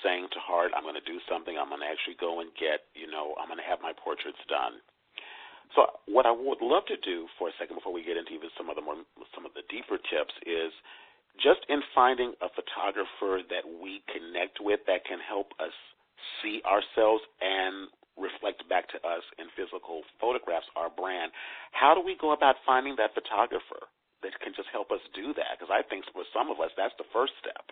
saying to heart, I'm going to do something, I'm going to actually go and get, I'm going to have my portraits done. So what I would love to do for a second before we get into even some of the deeper tips is just in finding a photographer that we connect with that can help us see ourselves and reflect back to us in physical photographs our brand, how do we go about finding that photographer that can just help us do that? Because I think for some of us that's the first step.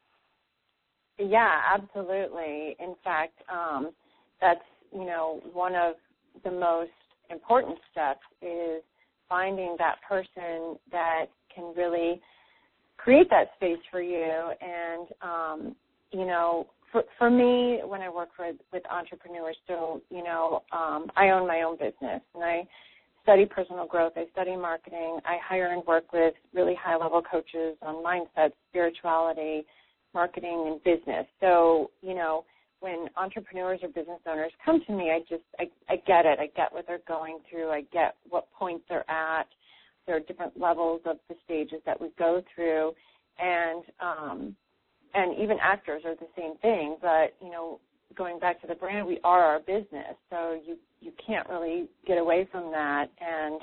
Yeah, absolutely. In fact, that's, one of the most important steps is finding that person that can really create that space for you. And, for me, when I work with entrepreneurs, so, I own my own business, and I study personal growth, I study marketing, I hire and work with really high-level coaches on mindset, spirituality, marketing, and business. So, when entrepreneurs or business owners come to me, I get it. I get what they're going through. I get what points they're at. There are different levels of the stages that we go through, and even actors are the same thing. But, going back to the brand, we are our business, so you can't really get away from that. And,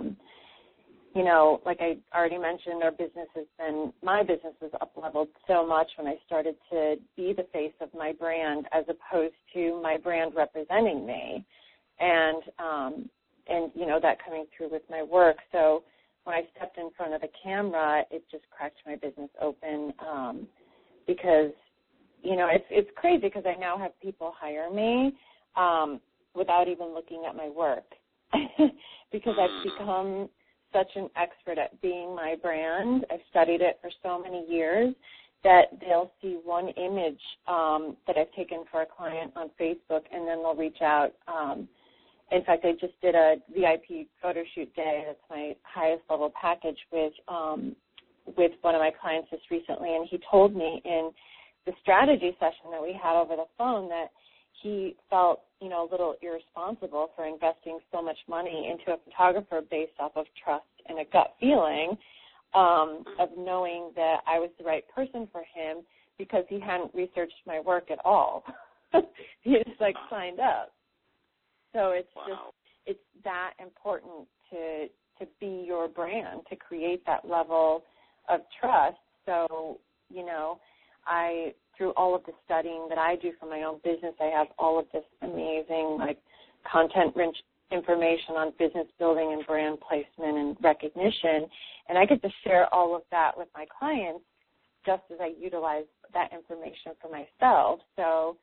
like I already mentioned, my business has up-leveled so much when I started to be the face of my brand as opposed to my brand representing me. And that coming through with my work. So when I stepped in front of the camera, it just cracked my business open because, it's crazy because I now have people hire me without even looking at my work because I've become such an expert at being my brand. I've studied it for so many years that they'll see one image that I've taken for a client on Facebook, and then they'll reach out. In fact, I just did a VIP photo shoot day. That's my highest level package with one of my clients just recently, and he told me in the strategy session that we had over the phone that he felt, a little irresponsible for investing so much money into a photographer based off of trust and a gut feeling of knowing that I was the right person for him because he hadn't researched my work at all. He just signed up. So it's it's that important to be your brand, to create that level of trust. So, through all of the studying that I do for my own business, I have all of this amazing, content-rich information on business building and brand placement and recognition. And I get to share all of that with my clients just as I utilize that information for myself. So,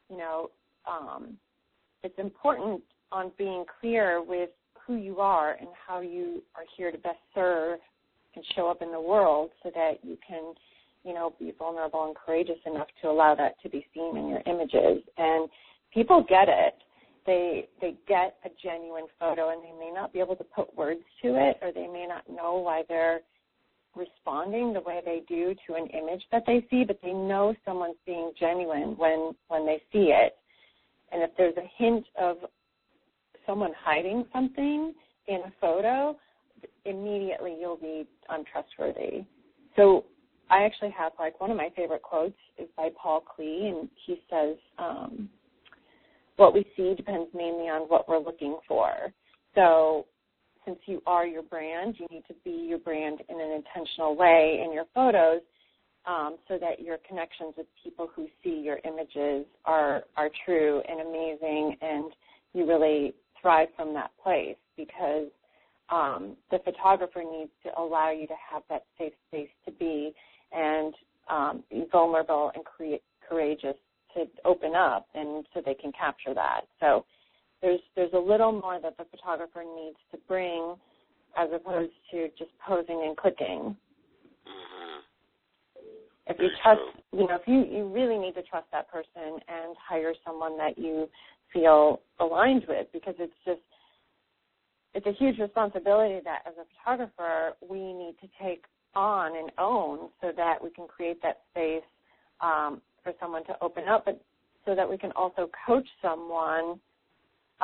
it's important on being clear with who you are and how you are here to best serve and show up in the world so that you can, be vulnerable and courageous enough to allow that to be seen in your images. And people get it. They get a genuine photo, and they may not be able to put words to it, or they may not know why they're responding the way they do to an image that they see, but they know someone's being genuine when they see it. And if there's a hint of someone hiding something in a photo, immediately you'll be untrustworthy. So I actually have, one of my favorite quotes is by Paul Klee, and he says, what we see depends mainly on what we're looking for. So since you are your brand, you need to be your brand in an intentional way in your photos so that your connections with people who see your images are true and amazing, and you really thrive from that place because the photographer needs to allow you to have that safe space to be and be vulnerable and courageous to open up, and so they can capture that. So there's a little more that the photographer needs to bring as opposed to just posing and clicking. Mm-hmm. If you trust, if you really need to trust that person and hire someone that you feel aligned with, because it's a huge responsibility that as a photographer we need to take on and own so that we can create that space for someone to open up, but so that we can also coach someone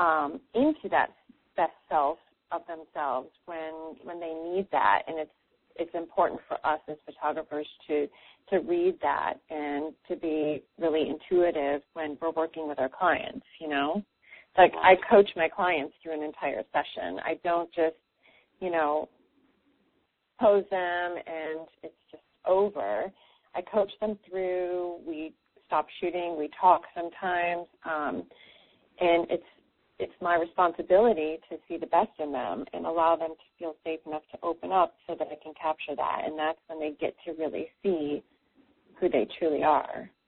into that best self of themselves when they need that. And it's important for us as photographers to read that and to be really intuitive when we're working with our clients, you know. Like, I coach my clients through an entire session. I don't just, you know, pose them and it's just over. I coach them through. We stop shooting. We talk sometimes. And it's my responsibility to see the best in them and allow them to feel safe enough to open up so that I can capture that. And that's when they get to really see who they truly are.